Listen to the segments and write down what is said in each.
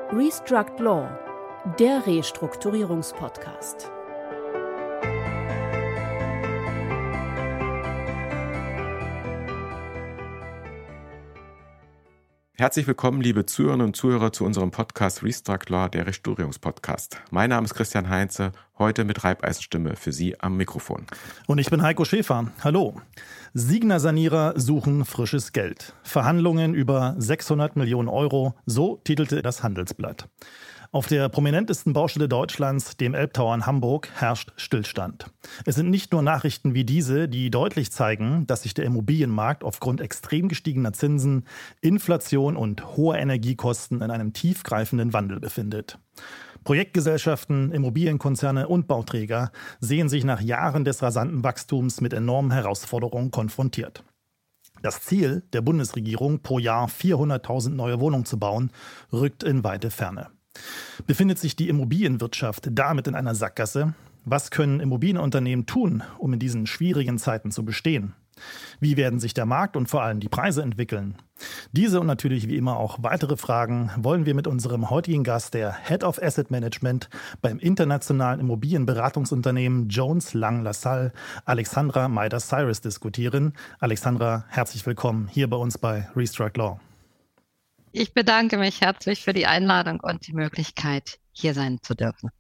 Restruct Law, der Restrukturierungspodcast. Herzlich willkommen, liebe Zuhörerinnen und Zuhörer, zu unserem Podcast Restruct Law, der Restrukturierungspodcast. Mein Name ist Christian Heinze, heute mit Reibeisenstimme für Sie am Mikrofon. Und ich bin Heiko Schäfer. Hallo. Signa-Sanierer suchen frisches Geld. Verhandlungen über 600 Millionen Euro, so titelte das Handelsblatt. Auf der prominentesten Baustelle Deutschlands, dem Elbtower in Hamburg, herrscht Stillstand. Es sind nicht nur Nachrichten wie diese, die deutlich zeigen, dass sich der Immobilienmarkt aufgrund extrem gestiegener Zinsen, Inflation und hoher Energiekosten in einem tiefgreifenden Wandel befindet. Projektgesellschaften, Immobilienkonzerne und Bauträger sehen sich nach Jahren des rasanten Wachstums mit enormen Herausforderungen konfrontiert. Das Ziel der Bundesregierung, pro Jahr 400.000 neue Wohnungen zu bauen, rückt in weite Ferne. Befindet sich die Immobilienwirtschaft damit in einer Sackgasse? Was können Immobilienunternehmen tun, um in diesen schwierigen Zeiten zu bestehen? Wie werden sich der Markt und vor allem die Preise entwickeln? Diese und natürlich wie immer auch weitere Fragen wollen wir mit unserem heutigen Gast, der Head of Asset Management beim internationalen Immobilienberatungsunternehmen Jones Lang LaSalle, Alexandra Meider-Cyrus, diskutieren. Alexandra, herzlich willkommen hier bei uns bei Restruct Law. Ich bedanke mich herzlich für die Einladung und die Möglichkeit, hier sein zu dürfen.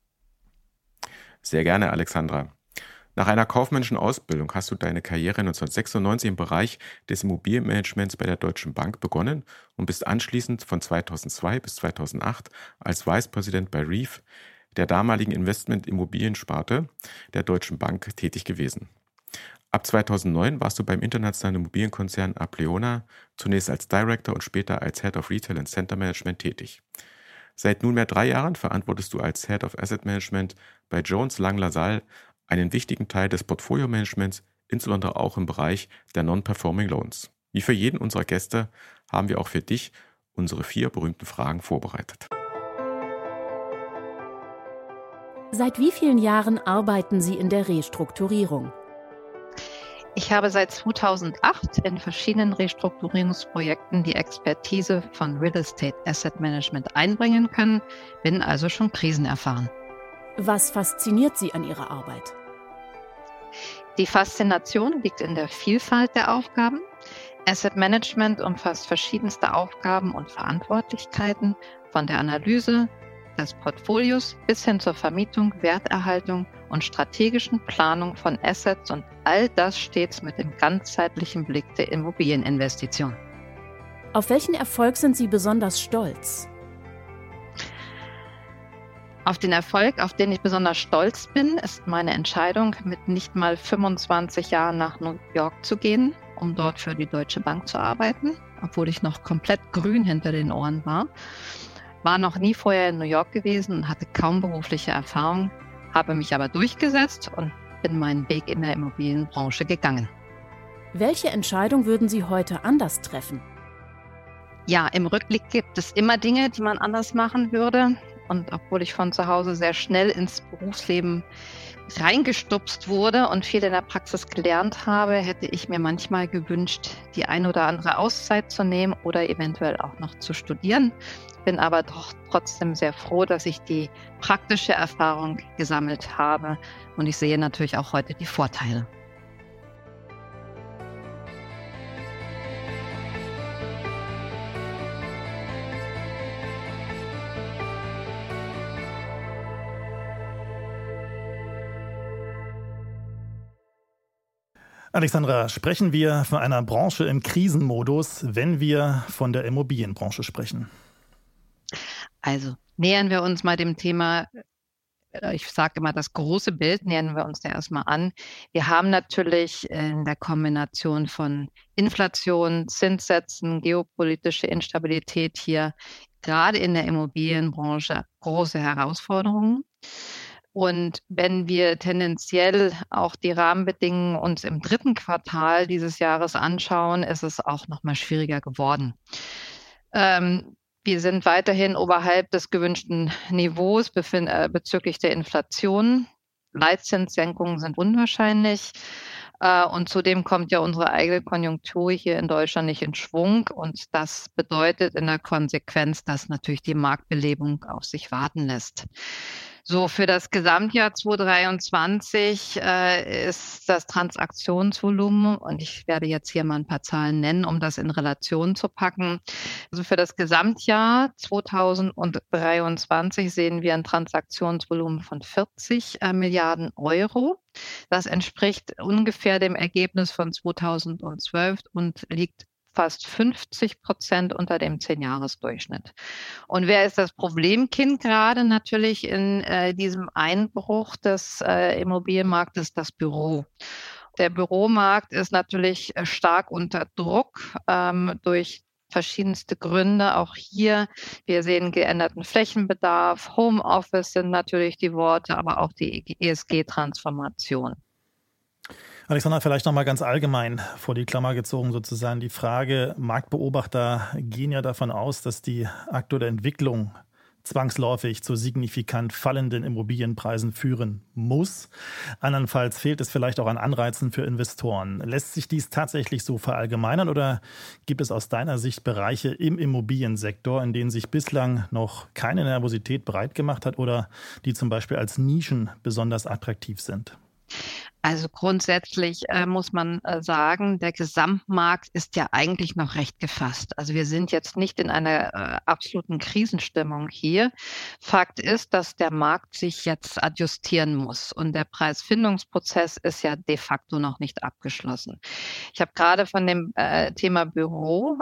Sehr gerne, Alexandra. Nach einer kaufmännischen Ausbildung hast du deine Karriere 1996 im Bereich des Immobilienmanagements bei der Deutschen Bank begonnen und bist anschließend von 2002 bis 2008 als Vice President bei REEF, der damaligen Investment-Immobiliensparte der Deutschen Bank, tätig gewesen. Ab 2009 warst du beim internationalen Immobilienkonzern Apleona zunächst als Director und später als Head of Retail and Center Management tätig. Seit nunmehr 3 Jahren verantwortest du als Head of Asset Management bei Jones Lang LaSalle einen wichtigen Teil des Portfolio-Managements, insbesondere auch im Bereich der Non-Performing Loans. Wie für jeden unserer Gäste haben wir auch für dich unsere 4 berühmten Fragen vorbereitet. Seit wie vielen Jahren arbeiten Sie in der Restrukturierung? Ich habe seit 2008 in verschiedenen Restrukturierungsprojekten die Expertise von Real Estate Asset Management einbringen können, bin also schon krisenerfahren. Was fasziniert Sie an Ihrer Arbeit? Die Faszination liegt in der Vielfalt der Aufgaben. Asset Management umfasst verschiedenste Aufgaben und Verantwortlichkeiten, von der Analyse des Portfolios bis hin zur Vermietung, Werterhaltung und strategischen Planung von Assets, und all das stets mit dem ganzheitlichen Blick der Immobilieninvestition. Auf welchen Erfolg sind Sie besonders stolz? Auf den Erfolg, auf den ich besonders stolz bin, ist meine Entscheidung, mit nicht mal 25 Jahren nach New York zu gehen, um dort für die Deutsche Bank zu arbeiten, obwohl ich noch komplett grün hinter den Ohren war. War noch nie vorher in New York gewesen und hatte kaum berufliche Erfahrung, habe mich aber durchgesetzt und bin meinen Weg in der Immobilienbranche gegangen. Welche Entscheidung würden Sie heute anders treffen? Ja, im Rückblick gibt es immer Dinge, die man anders machen würde. Und obwohl ich von zu Hause sehr schnell ins Berufsleben reingestupst wurde und viel in der Praxis gelernt habe, hätte ich mir manchmal gewünscht, die ein oder andere Auszeit zu nehmen oder eventuell auch noch zu studieren. Bin aber doch trotzdem sehr froh, dass ich die praktische Erfahrung gesammelt habe. Und ich sehe natürlich auch heute die Vorteile. Alexandra, sprechen wir von einer Branche im Krisenmodus, wenn wir von der Immobilienbranche sprechen? Also nähern wir uns mal dem Thema, ich sage immer das große Bild, nähern wir uns da erstmal an. Wir haben natürlich in der Kombination von Inflation, Zinssätzen, geopolitische Instabilität hier gerade in der Immobilienbranche große Herausforderungen. Und wenn wir tendenziell auch die Rahmenbedingungen uns im 3. Quartal dieses Jahres anschauen, ist es auch noch mal schwieriger geworden. Wir sind weiterhin oberhalb des gewünschten Niveaus bezüglich der Inflation. Leitzinssenkungen sind unwahrscheinlich. Und zudem kommt ja unsere eigene Konjunktur hier in Deutschland nicht in Schwung. Und das bedeutet in der Konsequenz, dass natürlich die Marktbelebung auf sich warten lässt. So, für das Gesamtjahr 2023 ist das Transaktionsvolumen, und ich werde jetzt hier mal ein paar Zahlen nennen, um das in Relation zu packen. Also für das Gesamtjahr 2023 sehen wir ein Transaktionsvolumen von 40 Milliarden Euro. Das entspricht ungefähr dem Ergebnis von 2012 und liegt fast 50% unter dem 10-Jahres-Durchschnitt. Und wer ist das Problemkind gerade natürlich in diesem Einbruch des Immobilienmarktes? Das Büro. Der Büromarkt ist natürlich stark unter Druck durch verschiedenste Gründe. Auch hier, wir sehen geänderten Flächenbedarf, Homeoffice sind natürlich die Worte, aber auch die ESG-Transformation. Alexandra, vielleicht nochmal ganz allgemein vor die Klammer gezogen sozusagen die Frage, Marktbeobachter gehen ja davon aus, dass die aktuelle Entwicklung zwangsläufig zu signifikant fallenden Immobilienpreisen führen muss. Andernfalls fehlt es vielleicht auch an Anreizen für Investoren. Lässt sich dies tatsächlich so verallgemeinern oder gibt es aus deiner Sicht Bereiche im Immobiliensektor, in denen sich bislang noch keine Nervosität breit gemacht hat oder die zum Beispiel als Nischen besonders attraktiv sind? Also grundsätzlich muss man sagen, der Gesamtmarkt ist ja eigentlich noch recht gefasst. Also wir sind jetzt nicht in einer absoluten Krisenstimmung hier. Fakt ist, dass der Markt sich jetzt adjustieren muss und der Preisfindungsprozess ist ja de facto noch nicht abgeschlossen. Ich habe gerade von dem Thema Büro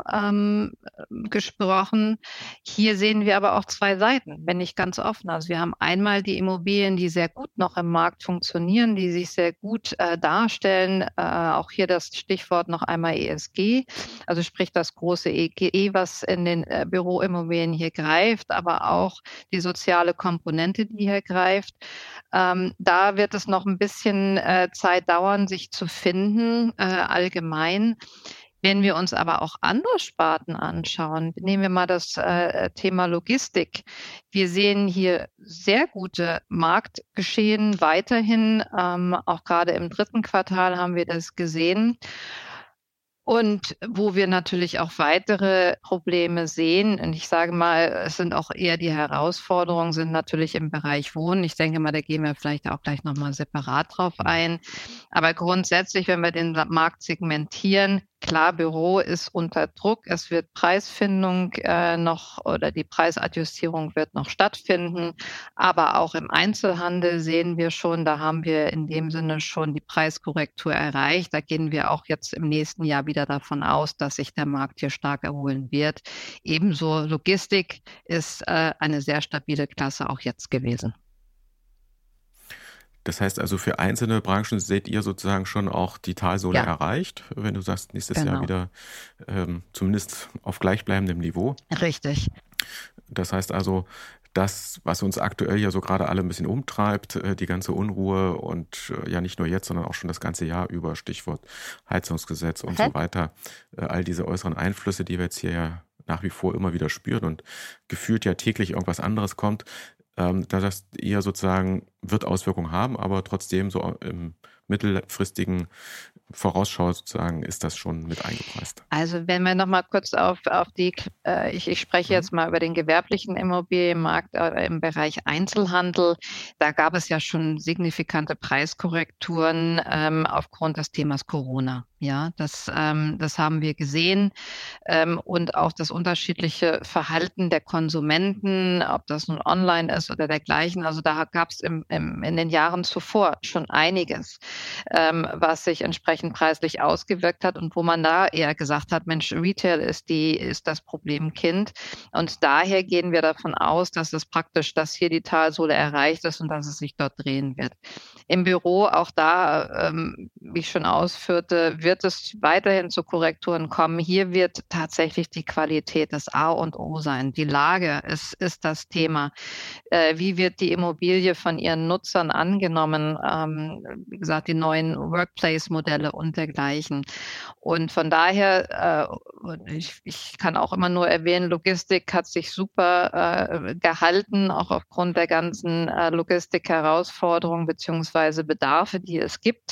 gesprochen. Hier sehen wir aber auch zwei Seiten, wenn nicht ganz offen. Also wir haben einmal die Immobilien, die sehr gut noch im Markt funktionieren, die sich sehr gut darstellen. Auch hier das Stichwort noch einmal ESG, also sprich das große ESG, was in den Büroimmobilien hier greift, aber auch die soziale Komponente, die hier greift. Da wird es noch ein bisschen Zeit dauern, sich zu finden, allgemein. Wenn wir uns aber auch andere Sparten anschauen, nehmen wir mal das Thema Logistik. Wir sehen hier sehr gute Marktgeschehen weiterhin. Auch gerade im 3. Quartal haben wir das gesehen. Und wo wir natürlich auch weitere Probleme sehen, und ich sage mal, es sind auch eher die Herausforderungen, sind natürlich im Bereich Wohnen. Ich denke mal, da gehen wir vielleicht auch gleich nochmal separat drauf ein. Aber grundsätzlich, wenn wir den Markt segmentieren, klar, Büro ist unter Druck. Es wird Preisfindung noch oder die Preisadjustierung wird noch stattfinden. Aber auch im Einzelhandel sehen wir schon, da haben wir in dem Sinne schon die Preiskorrektur erreicht. Da gehen wir auch jetzt im nächsten Jahr wieder davon aus, dass sich der Markt hier stark erholen wird. Ebenso Logistik ist eine sehr stabile Klasse auch jetzt gewesen. Das heißt also, für einzelne Branchen seht ihr sozusagen schon auch die Talsohle erreicht, wenn du sagst, nächstes Jahr wieder zumindest auf gleichbleibendem Niveau. Richtig. Das heißt also, das, was uns aktuell ja so gerade alle ein bisschen umtreibt, die ganze Unruhe und ja nicht nur jetzt, sondern auch schon das ganze Jahr über, Stichwort Heizungsgesetz und so weiter, all diese äußeren Einflüsse, die wir jetzt hier ja nach wie vor immer wieder spüren und gefühlt ja täglich irgendwas anderes kommt, da sagst ihr sozusagen, wird Auswirkungen haben, aber trotzdem so im mittelfristigen Vorausschau sozusagen ist das schon mit eingepreist. Also wenn wir nochmal kurz auf die, ich spreche jetzt mal über den gewerblichen Immobilienmarkt im Bereich Einzelhandel. Da gab es ja schon signifikante Preiskorrekturen aufgrund des Themas Corona. Ja, das haben wir gesehen und auch das unterschiedliche Verhalten der Konsumenten, ob das nun online ist oder dergleichen. Also da gab es in den Jahren zuvor schon einiges, was sich entsprechend preislich ausgewirkt hat und wo man da eher gesagt hat, Mensch, Retail ist das Problemkind. Und daher gehen wir davon aus, dass hier die Talsohle erreicht ist und dass es sich dort drehen wird. Im Büro, auch da, wie ich schon ausführte, wird es weiterhin zu Korrekturen kommen. Hier wird tatsächlich die Qualität das A und O sein. Die Lage ist das Thema. Wie wird die Immobilie von ihren Nutzern angenommen? Wie gesagt, die neuen Workplace-Modelle und dergleichen. Und von daher, ich kann auch immer nur erwähnen, Logistik hat sich super gehalten, auch aufgrund der ganzen Logistik-Herausforderungen beziehungsweise Bedarfe, die es gibt.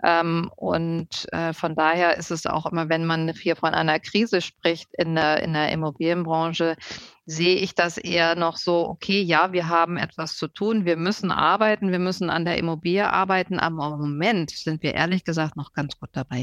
Von daher ist es auch immer, wenn man hier von einer Krise spricht in der Immobilienbranche, sehe ich das eher noch so, okay, ja, wir haben etwas zu tun, wir müssen arbeiten, wir müssen an der Immobilie arbeiten, aber im Moment sind wir ehrlich gesagt noch ganz gut dabei.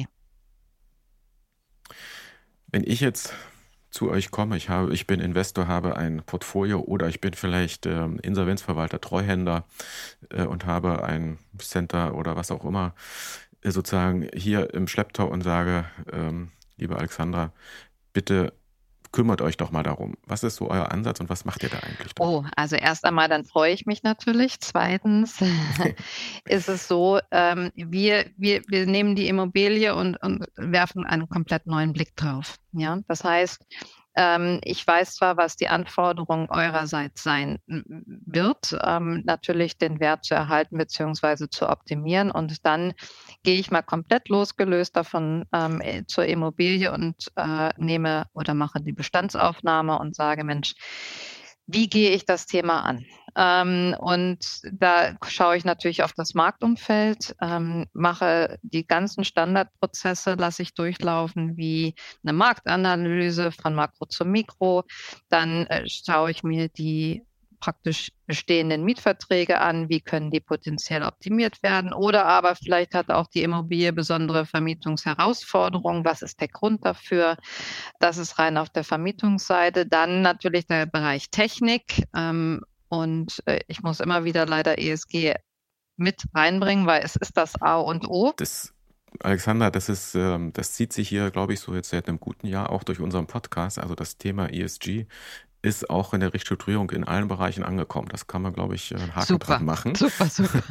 Wenn ich jetzt zu euch komme, ich bin Investor, habe ein Portfolio oder ich bin vielleicht Insolvenzverwalter, Treuhänder und habe ein Center oder was auch immer sozusagen hier im Schlepptau und sage, liebe Alexandra, bitte kümmert euch doch mal darum. Was ist so euer Ansatz und was macht ihr da eigentlich? Also erst einmal, dann freue ich mich natürlich. Zweitens ist es so, wir nehmen die Immobilie und werfen einen komplett neuen Blick drauf. Ja, das heißt, ich weiß zwar, was die Anforderung eurerseits sein wird, natürlich den Wert zu erhalten bzw. zu optimieren. Und dann gehe ich mal komplett losgelöst davon zur Immobilie und nehme oder mache die Bestandsaufnahme und sage, Mensch, wie gehe ich das Thema an? Und da schaue ich natürlich auf das Marktumfeld, mache die ganzen Standardprozesse, lasse ich durchlaufen, wie eine Marktanalyse von Makro zu Mikro. Dann schaue ich mir die praktisch bestehenden Mietverträge an, wie können die potenziell optimiert werden, oder aber vielleicht hat auch die Immobilie besondere Vermietungsherausforderungen, was ist der Grund dafür? Das ist rein auf der Vermietungsseite. Dann natürlich der Bereich Technik, und ich muss immer wieder leider ESG mit reinbringen, weil es ist das A und O. Alexandra, das zieht sich hier, glaube ich, so jetzt seit einem guten Jahr auch durch unseren Podcast. Also das Thema ESG ist auch in der Restrukturierung in allen Bereichen angekommen. Das kann man, glaube ich, einen Haken dran machen. Super.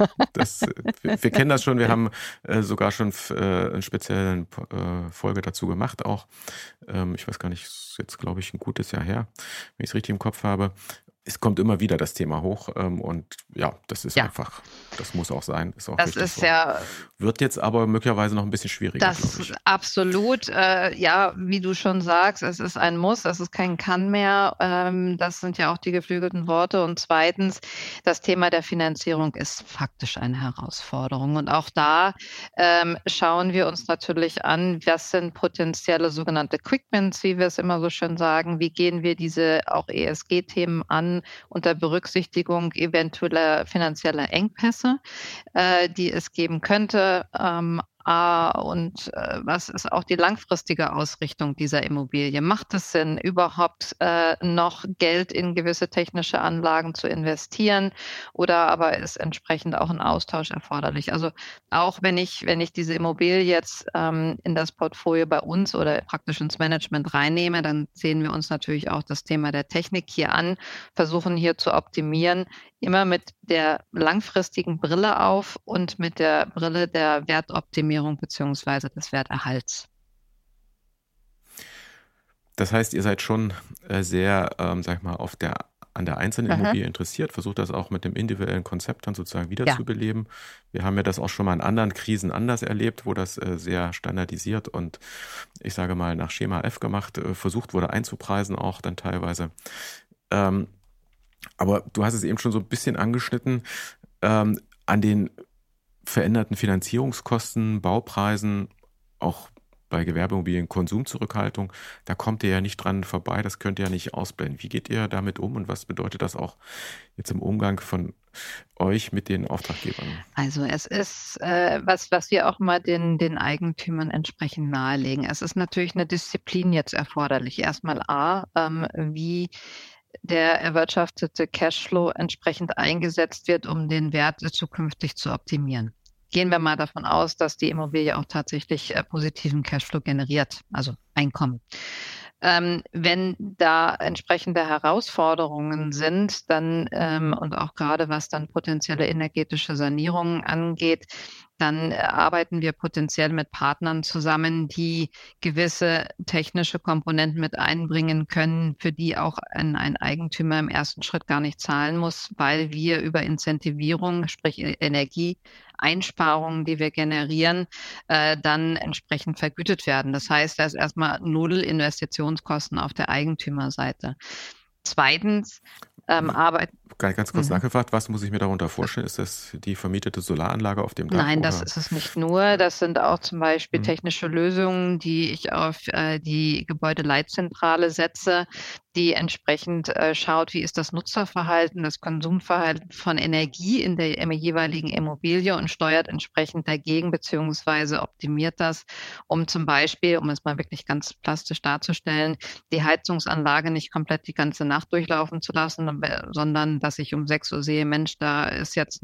Wir kennen das schon. Wir haben sogar schon eine spezielle Folge dazu gemacht auch. Ich weiß gar nicht, ist jetzt, glaube ich, ein gutes Jahr her, wenn ich es richtig im Kopf habe. Es kommt immer wieder das Thema hoch und ja, das ist einfach, das muss auch sein. Ist auch das ist so. Wird jetzt aber möglicherweise noch ein bisschen schwieriger, glaube ich. Absolut, ja, wie du schon sagst, es ist ein Muss, es ist kein Kann mehr. Das sind ja auch die geflügelten Worte. Und zweitens, das Thema der Finanzierung ist faktisch eine Herausforderung. Und auch da schauen wir uns natürlich an, was sind potenzielle sogenannte Quick Wins, wie wir es immer so schön sagen. Wie gehen wir diese auch ESG-Themen an unter Berücksichtigung eventueller finanzieller Engpässe, die es geben könnte. Was ist auch die langfristige Ausrichtung dieser Immobilie? Macht es Sinn, überhaupt noch Geld in gewisse technische Anlagen zu investieren, oder aber ist entsprechend auch ein Austausch erforderlich? Also auch wenn ich diese Immobilie jetzt in das Portfolio bei uns oder praktisch ins Management reinnehme, dann sehen wir uns natürlich auch das Thema der Technik hier an, versuchen hier zu optimieren, immer mit der langfristigen Brille auf und mit der Brille der Wertoptimierung bzw. des Werterhalts. Das heißt, ihr seid schon sehr, sag ich mal, an der einzelnen Immobilie interessiert, versucht das auch mit dem individuellen Konzept dann sozusagen wiederzubeleben. Wir haben ja das auch schon mal in anderen Krisen anders erlebt, wo das sehr standardisiert und ich sage mal nach Schema F gemacht, versucht wurde einzupreisen auch dann teilweise. Aber du hast es eben schon so ein bisschen angeschnitten, an den veränderten Finanzierungskosten, Baupreisen, auch bei Gewerbeimmobilien, Konsumzurückhaltung, da kommt ihr ja nicht dran vorbei, das könnt ihr ja nicht ausblenden. Wie geht ihr damit um und was bedeutet das auch jetzt im Umgang von euch mit den Auftraggebern? Also es ist, was wir auch mal den Eigentümern entsprechend nahelegen. Es ist natürlich eine Disziplin jetzt erforderlich. Erstmal wie der erwirtschaftete Cashflow entsprechend eingesetzt wird, um den Wert zukünftig zu optimieren. Gehen wir mal davon aus, dass die Immobilie auch tatsächlich positiven Cashflow generiert, also Einkommen. Wenn da entsprechende Herausforderungen sind, dann und auch gerade was dann potenzielle energetische Sanierungen angeht, dann arbeiten wir potenziell mit Partnern zusammen, die gewisse technische Komponenten mit einbringen können, für die auch ein Eigentümer im ersten Schritt gar nicht zahlen muss, weil wir über Incentivierung, sprich Energieeinsparungen, die wir generieren, dann entsprechend vergütet werden. Das heißt, da ist erstmal null Investitionskosten auf der Eigentümerseite. Zweitens, Ganz kurz nachgefragt, was muss ich mir darunter vorstellen? Ist das die vermietete Solaranlage auf dem Dach? Nein, das ist es nicht nur. Das sind auch zum Beispiel technische Lösungen, die ich auf die Gebäudeleitzentrale setze, die entsprechend schaut, wie ist das Nutzerverhalten, das Konsumverhalten von Energie in der jeweiligen Immobilie und steuert entsprechend dagegen beziehungsweise optimiert das, um zum Beispiel, um es mal wirklich ganz plastisch darzustellen, die Heizungsanlage nicht komplett die ganze Nacht durchlaufen zu lassen, sondern dass ich um 6 Uhr sehe, Mensch, da ist jetzt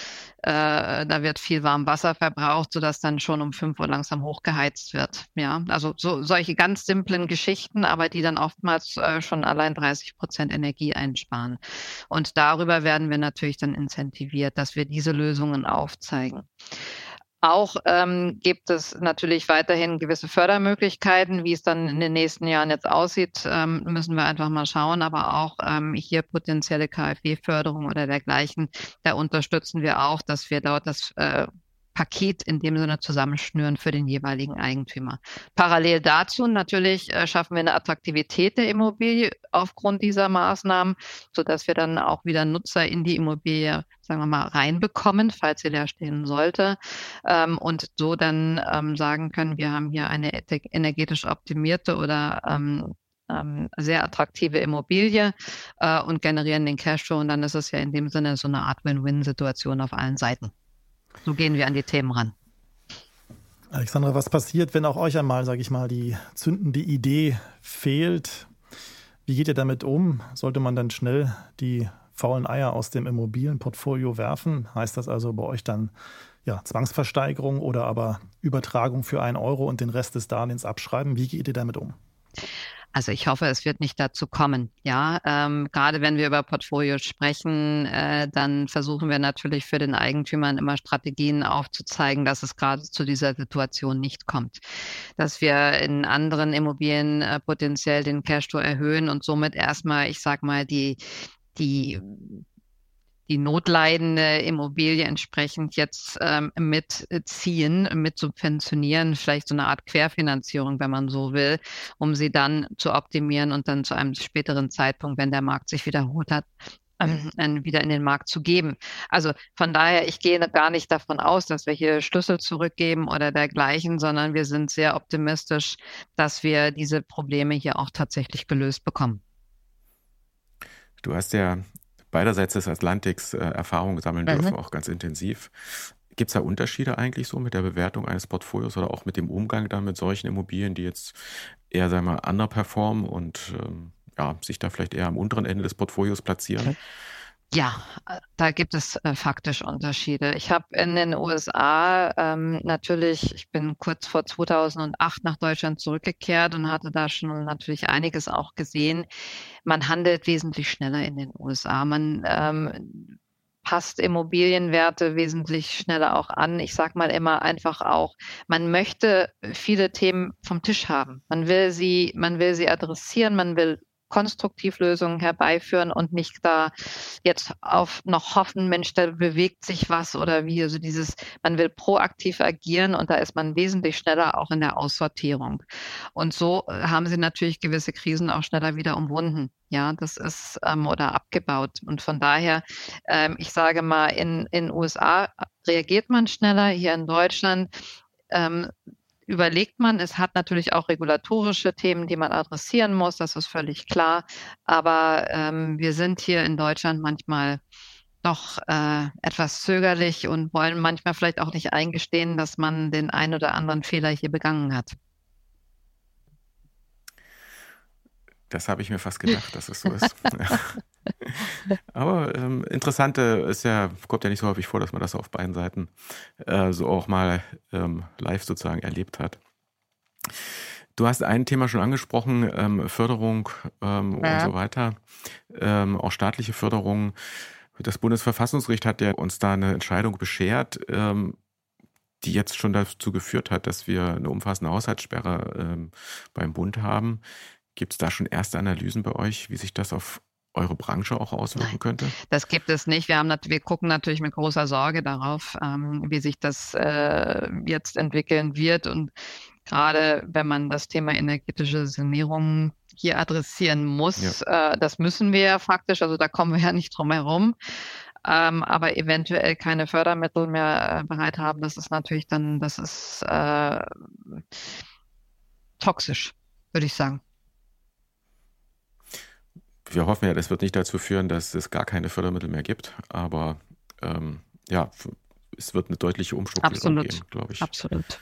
da wird viel warm Wasser verbraucht, sodass dann schon um 5 Uhr langsam hochgeheizt wird. Ja, also solche ganz simplen Geschichten, aber die dann oftmals schon allein 30% Energie einsparen. Und darüber werden wir natürlich dann incentiviert, dass wir diese Lösungen aufzeigen. Auch gibt es natürlich weiterhin gewisse Fördermöglichkeiten. Wie es dann in den nächsten Jahren jetzt aussieht, müssen wir einfach mal schauen. Aber auch hier potenzielle KfW-Förderung oder dergleichen, da unterstützen wir auch, dass wir dort das Paket in dem Sinne zusammenschnüren für den jeweiligen Eigentümer. Parallel dazu natürlich schaffen wir eine Attraktivität der Immobilie aufgrund dieser Maßnahmen, sodass wir dann auch wieder Nutzer in die Immobilie, sagen wir mal, reinbekommen, falls sie leer stehen sollte, und so dann sagen können, wir haben hier eine energetisch optimierte oder sehr attraktive Immobilie und generieren den Cashflow, und dann ist es ja in dem Sinne so eine Art Win-Win-Situation auf allen Seiten. So gehen wir an die Themen ran. Alexandra, was passiert, wenn auch euch einmal, sage ich mal, die zündende Idee fehlt? Wie geht ihr damit um? Sollte man dann schnell die faulen Eier aus dem Immobilienportfolio werfen? Heißt das also bei euch dann Zwangsversteigerung oder aber Übertragung für 1 Euro und den Rest des Darlehens abschreiben? Wie geht ihr damit um? Also ich hoffe, es wird nicht dazu kommen. Ja, gerade wenn wir über Portfolios sprechen, dann versuchen wir natürlich für den Eigentümern immer Strategien aufzuzeigen, dass es gerade zu dieser Situation nicht kommt. Dass wir in anderen Immobilien potenziell den Cashflow erhöhen und somit erstmal, ich sag mal, die notleidende Immobilie entsprechend jetzt mitziehen, mit subventionieren, vielleicht so eine Art Querfinanzierung, wenn man so will, um sie dann zu optimieren und dann zu einem späteren Zeitpunkt, wenn der Markt sich wiederholt hat, wieder in den Markt zu geben. Also von daher, ich gehe gar nicht davon aus, dass wir hier Schlüssel zurückgeben oder dergleichen, sondern wir sind sehr optimistisch, dass wir diese Probleme hier auch tatsächlich gelöst bekommen. Du hast ja beiderseits des Atlantiks Erfahrungen sammeln dürfen, auch ganz intensiv. Gibt es da Unterschiede eigentlich so mit der Bewertung eines Portfolios oder auch mit dem Umgang dann mit solchen Immobilien, die jetzt eher, sagen wir mal, underperformen und sich da vielleicht eher am unteren Ende des Portfolios platzieren? Ja, da gibt es faktisch Unterschiede. Ich habe in den USA natürlich, ich bin kurz vor 2008 nach Deutschland zurückgekehrt und hatte da schon natürlich einiges auch gesehen. Man handelt wesentlich schneller in den USA. Man passt Immobilienwerte wesentlich schneller auch an. Ich sage mal immer einfach auch, man möchte viele Themen vom Tisch haben. Man will sie adressieren, man will Konstruktivlösungen herbeiführen und nicht da jetzt noch hoffen, Mensch, da bewegt sich was oder wie. Also man will proaktiv agieren und da ist man wesentlich schneller auch in der Aussortierung. Und so haben sie natürlich gewisse Krisen auch schneller wieder umwunden. Ja, das ist oder abgebaut. Und von daher, ich sage mal, in USA reagiert man schneller, hier in Deutschland überlegt man, es hat natürlich auch regulatorische Themen, die man adressieren muss, das ist völlig klar. Aber wir sind hier in Deutschland manchmal doch etwas zögerlich und wollen manchmal vielleicht auch nicht eingestehen, dass man den einen oder anderen Fehler hier begangen hat. Das habe ich mir fast gedacht, dass es so ist. Aber Interessante kommt ja nicht so häufig vor, dass man das auf beiden Seiten so auch mal live sozusagen erlebt hat. Du hast ein Thema schon angesprochen, Förderung und so weiter, auch staatliche Förderung. Das Bundesverfassungsgericht hat ja uns da eine Entscheidung beschert. die jetzt schon dazu geführt hat, dass wir eine umfassende Haushaltssperre beim Bund haben. Gibt es da schon erste Analysen bei euch, wie sich das auf eure Branche auch auswirken könnte? Das gibt es nicht. Wir gucken natürlich mit großer Sorge darauf, wie sich das jetzt entwickeln wird. Und gerade wenn man das Thema energetische Sanierung hier adressieren muss, das müssen wir ja faktisch, also da kommen wir ja nicht drum herum. Aber eventuell keine Fördermittel mehr bereit haben, das ist natürlich dann, das ist toxisch, würde ich sagen. Wir hoffen ja, das wird nicht dazu führen, dass es gar keine Fördermittel mehr gibt, aber es wird eine deutliche Umstrukturierung geben, glaube ich. Absolut.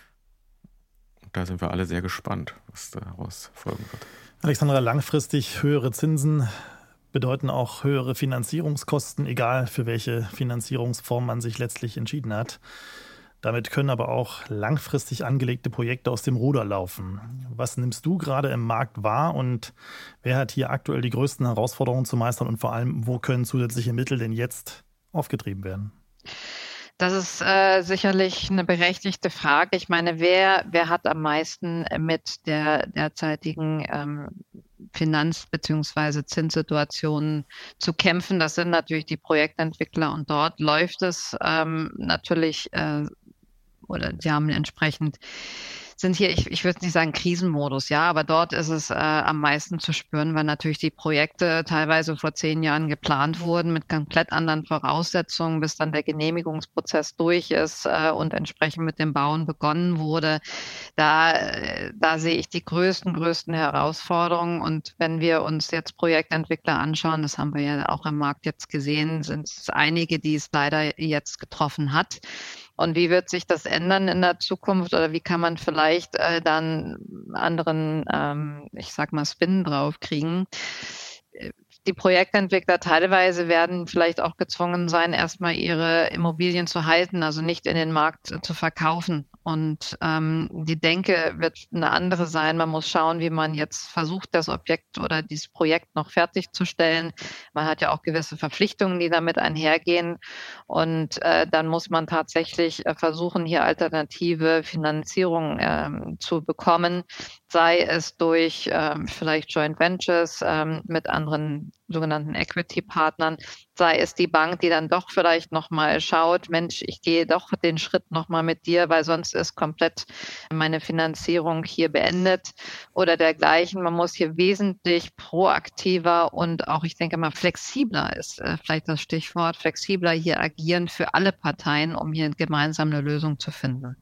Da sind wir alle sehr gespannt, was daraus folgen wird. Alexandra, langfristig höhere Zinsen bedeuten auch höhere Finanzierungskosten, egal für welche Finanzierungsform man sich letztlich entschieden hat. Damit können aber auch langfristig angelegte Projekte aus dem Ruder laufen. Was nimmst du gerade im Markt wahr und wer hat hier aktuell die größten Herausforderungen zu meistern und vor allem, wo können zusätzliche Mittel denn jetzt aufgetrieben werden? Das ist sicherlich eine berechtigte Frage. Ich meine, wer hat am meisten mit der derzeitigen Finanz- bzw. Zinssituation zu kämpfen? Das sind natürlich die Projektentwickler und dort läuft es natürlich oder sie haben entsprechend, sind hier, ich würde nicht sagen Krisenmodus, ja, aber dort ist es am meisten zu spüren, weil natürlich die Projekte teilweise vor 10 Jahren geplant wurden mit komplett anderen Voraussetzungen, bis dann der Genehmigungsprozess durch ist und entsprechend mit dem Bauen begonnen wurde. Da sehe ich die größten Herausforderungen. Und wenn wir uns jetzt Projektentwickler anschauen, das haben wir ja auch im Markt jetzt gesehen, sind es einige, die es leider jetzt getroffen hat. Und wie wird sich das ändern in der Zukunft oder wie kann man vielleicht dann anderen, ich sag mal, Spin drauf kriegen? Die Projektentwickler teilweise werden vielleicht auch gezwungen sein, erstmal ihre Immobilien zu halten, also nicht in den Markt zu verkaufen. Und die Denke wird eine andere sein. Man muss schauen, wie man jetzt versucht, das Objekt oder dieses Projekt noch fertigzustellen. Man hat ja auch gewisse Verpflichtungen, die damit einhergehen. Und dann muss man tatsächlich versuchen, hier alternative Finanzierung zu bekommen, sei es durch vielleicht Joint Ventures mit anderen sogenannten Equity-Partnern, sei es die Bank, die dann doch vielleicht nochmal schaut, Mensch, ich gehe doch den Schritt nochmal mit dir, weil sonst ist komplett meine Finanzierung hier beendet oder dergleichen. Man muss hier wesentlich proaktiver und auch, ich denke mal, flexibler ist vielleicht das Stichwort, flexibler hier agieren für alle Parteien, um hier gemeinsam eine Lösung zu finden.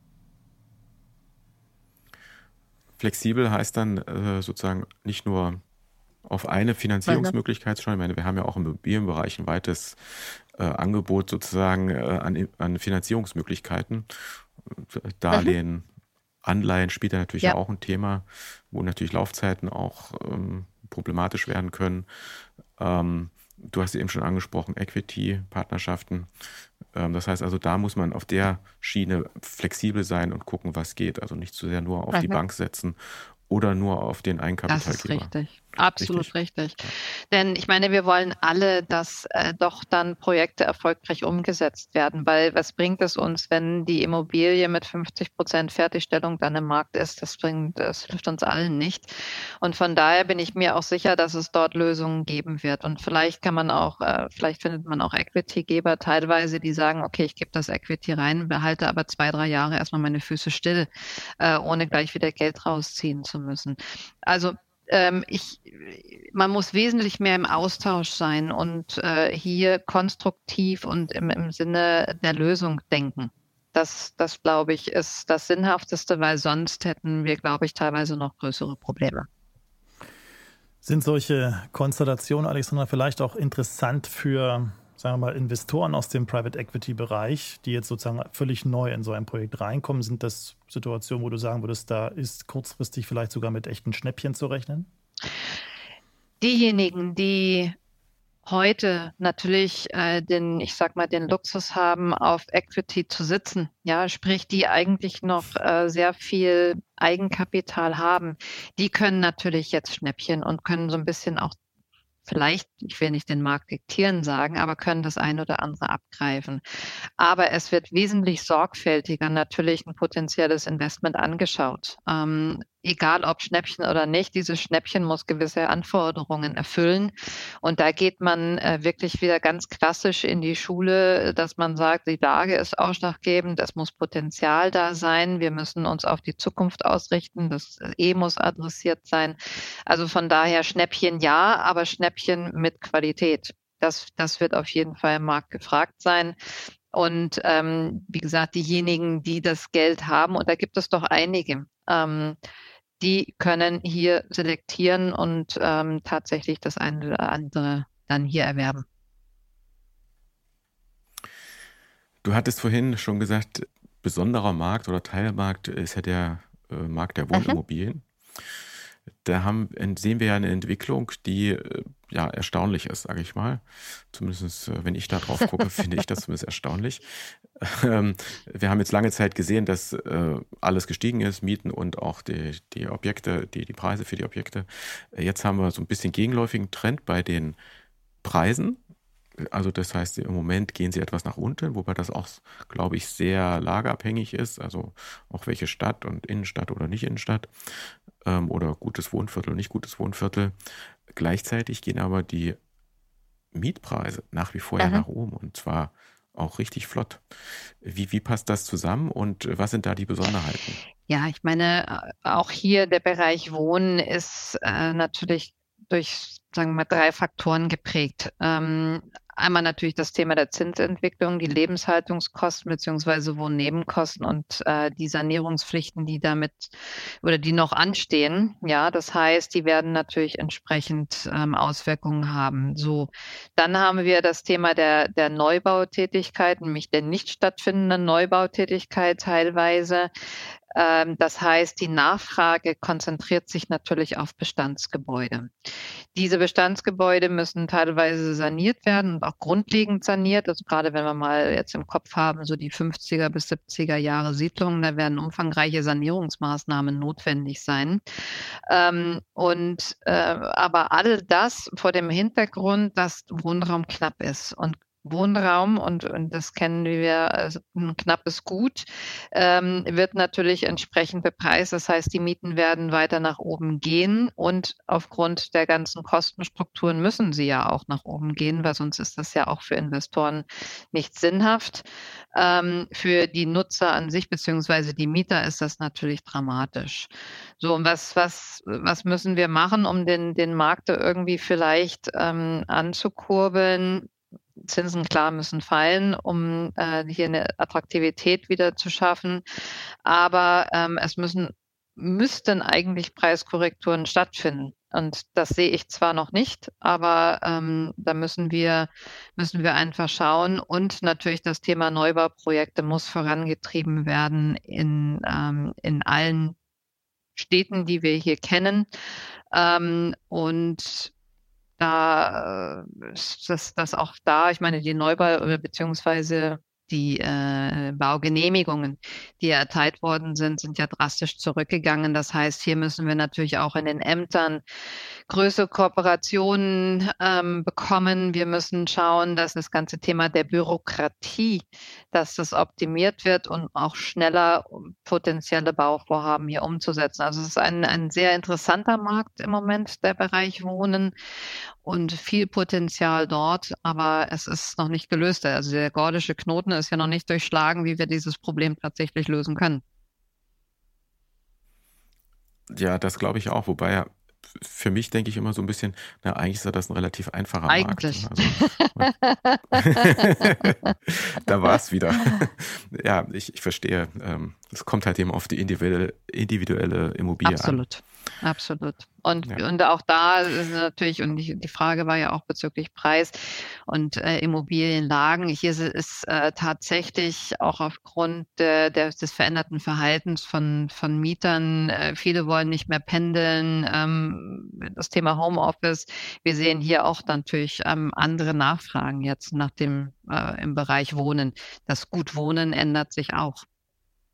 Flexibel heißt dann sozusagen nicht nur auf eine Finanzierungsmöglichkeit schauen. Ich meine, wir haben ja auch im Immobilienbereich ein weites Angebot sozusagen an Finanzierungsmöglichkeiten. Darlehen, Anleihen spielt ja natürlich auch ein Thema, wo natürlich Laufzeiten auch problematisch werden können. Du hast eben schon angesprochen, Equity-Partnerschaften. Das heißt also, da muss man auf der Schiene flexibel sein und gucken, was geht. Also nicht zu sehr nur auf die Bank setzen oder nur auf den Eigenkapitalgeber. Das ist richtig. Absolut richtig. Denn ich meine, wir wollen alle, dass doch dann Projekte erfolgreich umgesetzt werden, weil was bringt es uns, wenn die Immobilie mit 50% Fertigstellung dann im Markt ist? Das hilft uns allen nicht. Und von daher bin ich mir auch sicher, dass es dort Lösungen geben wird. Und vielleicht kann man auch, vielleicht findet man auch Equity-Geber teilweise, die sagen, okay, ich gebe das Equity rein, behalte aber 2-3 Jahre erstmal meine Füße still, ohne gleich wieder Geld rausziehen zu müssen. Also man muss wesentlich mehr im Austausch sein und hier konstruktiv und im Sinne der Lösung denken. Das glaube ich, ist das Sinnhafteste, weil sonst hätten wir, glaube ich, teilweise noch größere Probleme. Sind solche Konstellationen, Alexandra, vielleicht auch interessant für, sagen wir mal, Investoren aus dem Private Equity Bereich, die jetzt sozusagen völlig neu in so ein Projekt reinkommen? Sind das Situationen, wo du sagen würdest, da ist kurzfristig vielleicht sogar mit echten Schnäppchen zu rechnen? Diejenigen, die heute natürlich den Luxus haben, auf Equity zu sitzen, ja, sprich, die eigentlich noch sehr viel Eigenkapital haben, die können natürlich jetzt Schnäppchen und können so ein bisschen auch vielleicht, ich will nicht den Markt diktieren sagen, aber können das ein oder andere abgreifen. Aber es wird wesentlich sorgfältiger natürlich ein potenzielles Investment angeschaut. Egal ob Schnäppchen oder nicht, dieses Schnäppchen muss gewisse Anforderungen erfüllen. Und da geht man wirklich wieder ganz klassisch in die Schule, dass man sagt, die Lage ist ausschlaggebend, es muss Potenzial da sein, wir müssen uns auf die Zukunft ausrichten, das muss adressiert sein. Also von daher Schnäppchen ja, aber Schnäppchen mit Qualität. Das wird auf jeden Fall im Markt gefragt sein. Und wie gesagt, diejenigen, die das Geld haben, und da gibt es doch einige, die können hier selektieren und tatsächlich das eine oder andere dann hier erwerben. Du hattest vorhin schon gesagt, besonderer Markt oder Teilmarkt ist ja der Markt der Wohnimmobilien. Da sehen wir ja eine Entwicklung, die erstaunlich ist, sage ich mal. Zumindest, wenn ich da drauf gucke, finde ich das zumindest erstaunlich. Wir haben jetzt lange Zeit gesehen, dass alles gestiegen ist, Mieten und auch die Objekte, die Preise für die Objekte. Jetzt haben wir so ein bisschen gegenläufigen Trend bei den Preisen. Also das heißt, im Moment gehen sie etwas nach unten, wobei das auch, glaube ich, sehr lageabhängig ist. Also auch welche Stadt und Innenstadt oder nicht Innenstadt oder gutes Wohnviertel und nicht gutes Wohnviertel. Gleichzeitig gehen aber die Mietpreise nach wie vor ja nach oben und zwar auch richtig flott. Wie passt das zusammen und was sind da die Besonderheiten? Ja, ich meine, auch hier der Bereich Wohnen ist natürlich durch, sagen wir mal, 3 Faktoren geprägt. Einmal natürlich das Thema der Zinsentwicklung, die Lebenshaltungskosten beziehungsweise Wohnnebenkosten und die Sanierungspflichten, die damit oder die noch anstehen. Ja, das heißt, die werden natürlich entsprechend Auswirkungen haben. So, dann haben wir das Thema der Neubautätigkeit, nämlich der nicht stattfindenden Neubautätigkeit teilweise. Das heißt, die Nachfrage konzentriert sich natürlich auf Bestandsgebäude. Diese Bestandsgebäude müssen teilweise saniert werden und auch grundlegend saniert. Also gerade wenn wir mal jetzt im Kopf haben, so die 50er bis 70er Jahre Siedlungen, da werden umfangreiche Sanierungsmaßnahmen notwendig sein. Aber all das vor dem Hintergrund, dass Wohnraum knapp ist. Und Wohnraum, und das kennen wir, also ein knappes Gut, wird natürlich entsprechend bepreist. Das heißt, die Mieten werden weiter nach oben gehen und aufgrund der ganzen Kostenstrukturen müssen sie ja auch nach oben gehen, weil sonst ist das ja auch für Investoren nicht sinnhaft. Für die Nutzer an sich beziehungsweise die Mieter ist das natürlich dramatisch. So, und was müssen wir machen, um den Markt irgendwie vielleicht anzukurbeln? Zinsen, klar, müssen fallen, um hier eine Attraktivität wieder zu schaffen. Aber es müssten eigentlich Preiskorrekturen stattfinden. Und das sehe ich zwar noch nicht, aber da müssen wir einfach schauen. Und natürlich das Thema Neubauprojekte muss vorangetrieben werden in allen Städten, die wir hier kennen. Und da ist das auch da, ich meine, die Neubau- oder beziehungsweise die Baugenehmigungen, die erteilt worden sind ja drastisch zurückgegangen. Das heißt, hier müssen wir natürlich auch in den Ämtern größere Kooperationen bekommen. Wir müssen schauen, dass das ganze Thema der Bürokratie, dass das optimiert wird und auch schneller potenzielle Bauvorhaben hier umzusetzen. Also es ist ein sehr interessanter Markt im Moment, der Bereich Wohnen und viel Potenzial dort, aber es ist noch nicht gelöst. Also der gordische Knoten ist ja noch nicht durchschlagen, wie wir dieses Problem tatsächlich lösen können. Ja, das glaube ich auch, wobei für mich denke ich immer so ein bisschen, eigentlich ist das ein relativ einfacher Eigentlich. Markt. Da war es wieder. Ja, ich verstehe. Es kommt halt eben auf die individuelle Immobilie an. Absolut. Und auch da ist natürlich, und die Frage war ja auch bezüglich Preis und Immobilienlagen. Hier ist tatsächlich auch aufgrund des veränderten Verhaltens von Mietern, viele wollen nicht mehr pendeln, das Thema Homeoffice. Wir sehen hier auch natürlich andere Nachfragen jetzt nach dem im Bereich Wohnen. Das Gutwohnen ändert sich auch.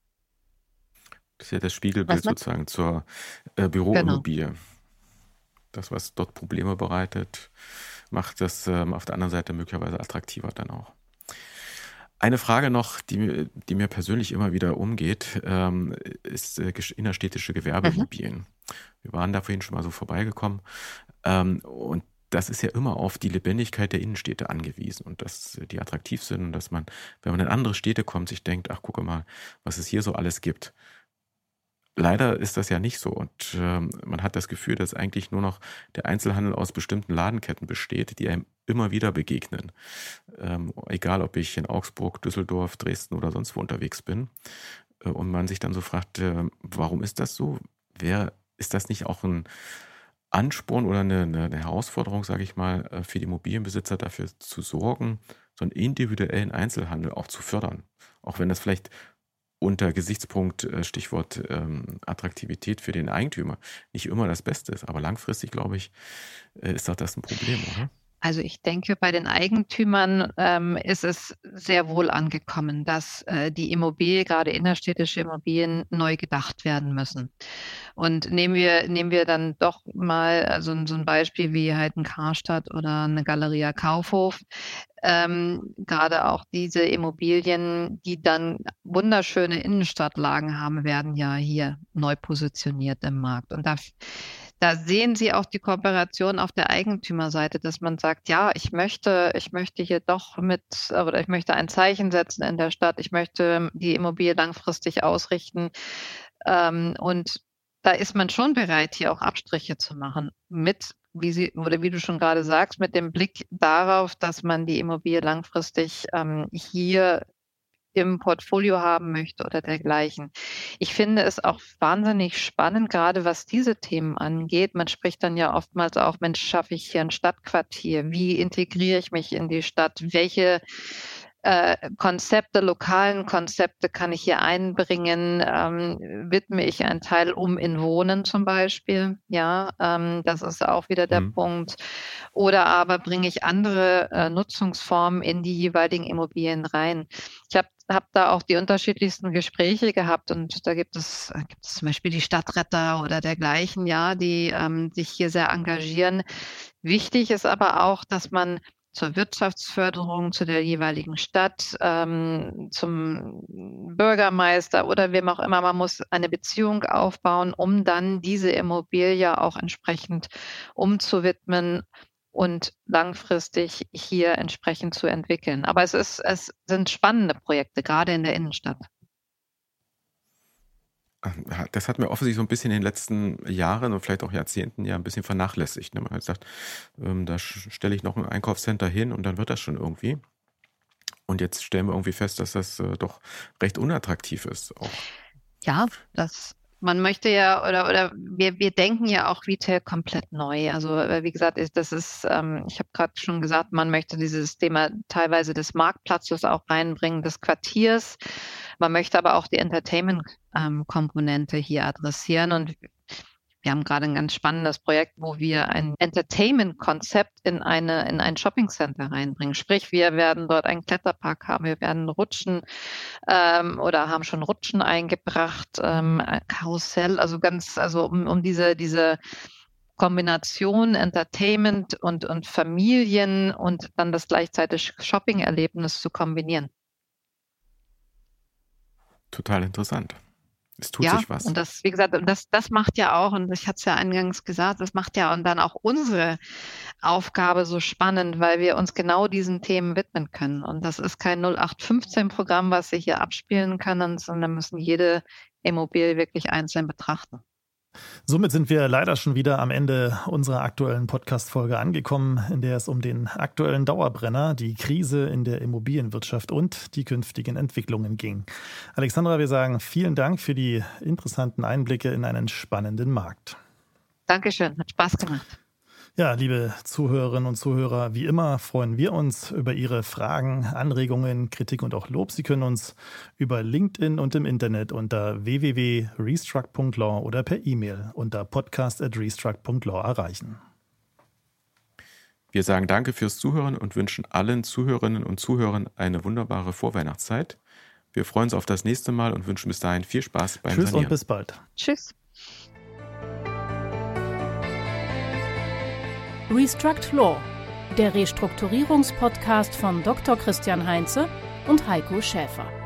Das ist ja das Spiegelbild sozusagen zur Büroimmobilie. Genau. Das, was dort Probleme bereitet, macht das auf der anderen Seite möglicherweise attraktiver dann auch. Eine Frage noch, die mir persönlich immer wieder umgeht, ist innerstädtische Gewerbeimmobilien. Wir waren da vorhin schon mal so vorbeigekommen. Und das ist ja immer auf die Lebendigkeit der Innenstädte angewiesen und dass die attraktiv sind und dass man, wenn man in andere Städte kommt, sich denkt, ach, gucke mal, was es hier so alles gibt. Leider ist das ja nicht so und man hat das Gefühl, dass eigentlich nur noch der Einzelhandel aus bestimmten Ladenketten besteht, die einem immer wieder begegnen. Egal, ob ich in Augsburg, Düsseldorf, Dresden oder sonst wo unterwegs bin. Und man sich dann so fragt, warum ist das so? Ist das nicht auch ein Ansporn oder eine Herausforderung, sage ich mal, für die Immobilienbesitzer dafür zu sorgen, so einen individuellen Einzelhandel auch zu fördern? Auch wenn das vielleicht unter Gesichtspunkt, Stichwort Attraktivität für den Eigentümer, nicht immer das Beste ist. Aber langfristig, glaube ich, ist doch das ein Problem, oder? Also ich denke, bei den Eigentümern ist es sehr wohl angekommen, dass die Immobilie, gerade innerstädtische Immobilien, neu gedacht werden müssen. Und nehmen wir dann doch mal so ein Beispiel wie halt ein Karstadt oder eine Galeria Kaufhof. Gerade auch diese Immobilien, die dann wunderschöne Innenstadtlagen haben, werden ja hier neu positioniert im Markt. Und da sehen Sie auch die Kooperation auf der Eigentümerseite, dass man sagt, ja, ich möchte hier doch oder ich möchte ein Zeichen setzen in der Stadt, ich möchte die Immobilie langfristig ausrichten. Und da ist man schon bereit, hier auch Abstriche zu machen wie du schon gerade sagst, mit dem Blick darauf, dass man die Immobilie langfristig hier im Portfolio haben möchte oder dergleichen. Ich finde es auch wahnsinnig spannend, gerade was diese Themen angeht. Man spricht dann ja oftmals auch, Mensch, schaffe ich hier ein Stadtquartier? Wie integriere ich mich in die Stadt? Welche lokalen Konzepte kann ich hier einbringen? Widme ich einen Teil in Wohnen zum Beispiel? Ja, das ist auch wieder der Punkt. Oder aber bringe ich andere Nutzungsformen in die jeweiligen Immobilien rein? Ich habe da auch die unterschiedlichsten Gespräche gehabt und da gibt es zum Beispiel die Stadtretter oder dergleichen, ja, die sich hier sehr engagieren. Wichtig ist aber auch, dass man zur Wirtschaftsförderung, zu der jeweiligen Stadt, zum Bürgermeister oder wem auch immer. Man muss eine Beziehung aufbauen, um dann diese Immobilie auch entsprechend umzuwidmen und langfristig hier entsprechend zu entwickeln. Aber es sind spannende Projekte, gerade in der Innenstadt. Das hat mir offensichtlich so ein bisschen in den letzten Jahren und vielleicht auch Jahrzehnten ja ein bisschen vernachlässigt. Man hat gesagt, da stelle ich noch ein Einkaufscenter hin und dann wird das schon irgendwie. Und jetzt stellen wir irgendwie fest, dass das doch recht unattraktiv ist. Auch. Ja, man möchte ja oder wir denken ja auch Retail komplett neu. Also wie gesagt, ich habe gerade schon gesagt, man möchte dieses Thema teilweise des Marktplatzes auch reinbringen, des Quartiers. Man möchte aber auch die Entertainment-Komponente hier adressieren. Und wir haben gerade ein ganz spannendes Projekt, wo wir ein Entertainment-Konzept in ein Shopping-Center reinbringen. Sprich, wir werden dort einen Kletterpark haben, wir werden Rutschen oder haben schon Rutschen eingebracht, Karussell, also um diese Kombination Entertainment und Familien und dann das gleichzeitig Shopping-Erlebnis zu kombinieren. Total interessant. Es tut sich was. Und das, wie gesagt, das macht ja auch, und ich hatte es ja eingangs gesagt, das macht ja und dann auch unsere Aufgabe so spannend, weil wir uns genau diesen Themen widmen können. Und das ist kein 0815-Programm, was Sie hier abspielen können, sondern müssen jede Immobilie wirklich einzeln betrachten. Somit sind wir leider schon wieder am Ende unserer aktuellen Podcast-Folge angekommen, in der es um den aktuellen Dauerbrenner, die Krise in der Immobilienwirtschaft und die künftigen Entwicklungen ging. Alexandra, wir sagen vielen Dank für die interessanten Einblicke in einen spannenden Markt. Dankeschön, hat Spaß gemacht. Ja, liebe Zuhörerinnen und Zuhörer, wie immer freuen wir uns über Ihre Fragen, Anregungen, Kritik und auch Lob. Sie können uns über LinkedIn und im Internet unter www.restruct.law oder per E-Mail unter podcast@restruct.law erreichen. Wir sagen Danke fürs Zuhören und wünschen allen Zuhörerinnen und Zuhörern eine wunderbare Vorweihnachtszeit. Wir freuen uns auf das nächste Mal und wünschen bis dahin viel Spaß beim Sanieren. Tschüss und bis bald. Tschüss. Restruct Law, der Restrukturierungspodcast von Dr. Christian Heinze und Heiko Schäfer.